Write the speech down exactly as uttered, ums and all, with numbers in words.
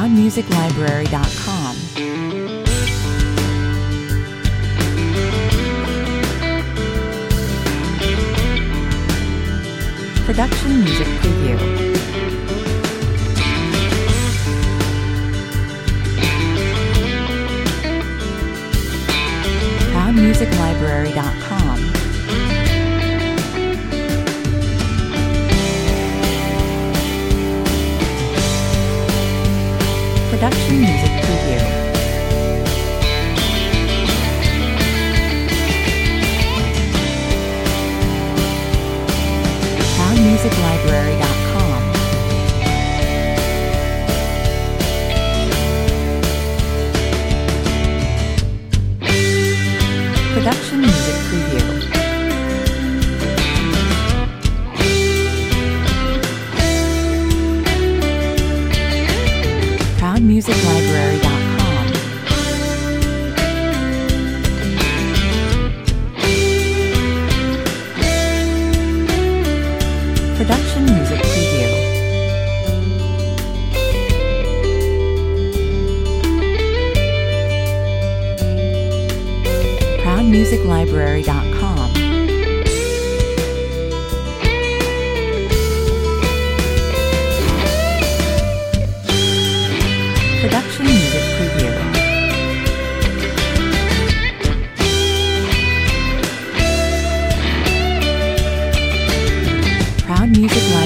proud music library dot com. Production Music Preview. proud music library dot com. Production Music Preview. proud music library dot com. Production Music Preview. proud music library dot com. Production Music Preview. proud music library dot com. Production Music Preview. proud music